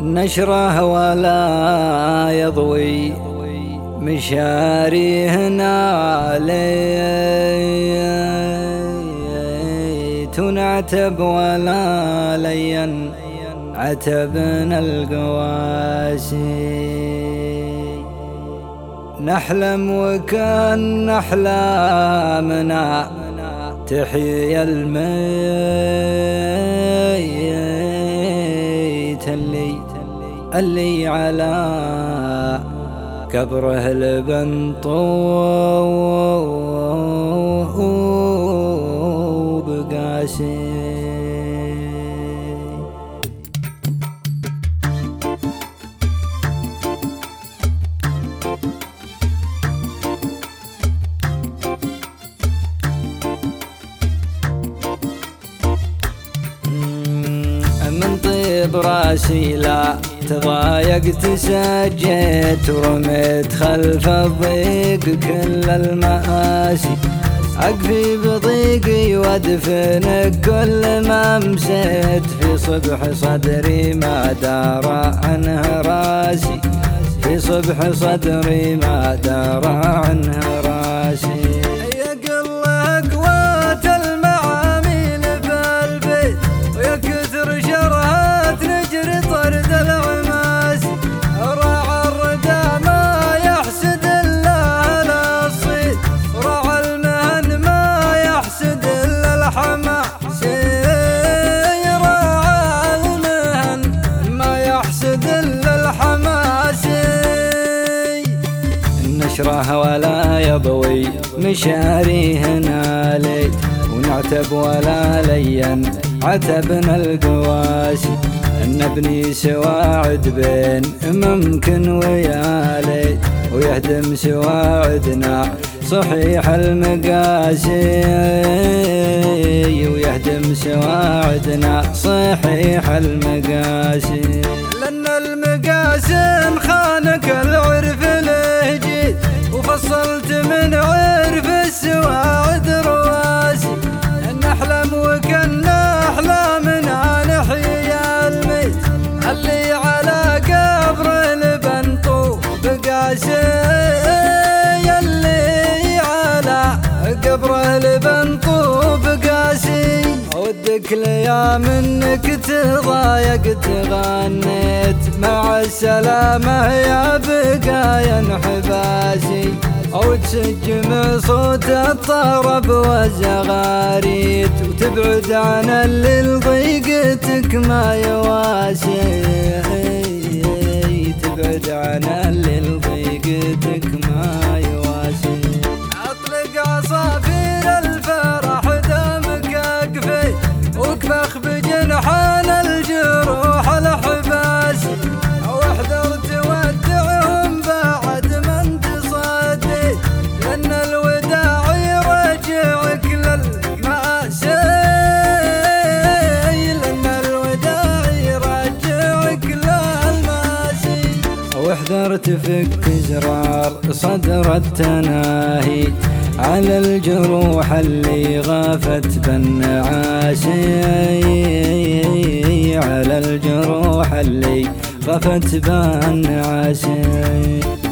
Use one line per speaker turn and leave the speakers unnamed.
نشره ولا يضوي مشاريهنا ليت نعتب ولا لين عتبنا القواسي. نحلم وكان أحلامنا تحيي الميت اللي على قبره البنطوب قاسي. من طيب راسي لا تضايقت سجيت ورميت خلف الضيق كل المآسي. أقفي بضيقي وادفنك كل ما مسيت في صبح صدري ما دار عنه راسي. في صبح صدري ما دار عنه راسي. نشره ولا يضوي مشاريهنا ليت ونعتب ولا لين عتبنا القواسي. نبني سواعد بين ممكن ويا ليت ويهدم سواعدنا صحيح المقاسي. ويهدم سواعدنا صحيح المقاسي. لأن المقاسم خانك العرف لهجي وفصلت من عرف السواعد رواسي. نحلم وكنا أحلامنا نحيي الميت اللي على قبر البنطوب قاسي. اللي على قبر البنطوب قاسي. ودك ليام انك تضايقت غنيت مع السلامة يا بقايا انحباسي. او تسجم صوت الطرب والزغاريت وتبعد عن اللي لضيقتك ما يواسي. تبعد عن اللي لضيقتك ما يواسي. اطلق عصافير الفرح دامك اقفي وكفخ بجنحان الجروح الحباسي. واحذر تودعهم بعد ما انت صديت لأن الوداع يرجعك للمآسي. لأن الوداع يرجعك للمآسي. واحذر تفك زرار صدر التناهي على الجروح اللي غافت بالنعاسي. على الجروح اللي غافت بالنعاسي.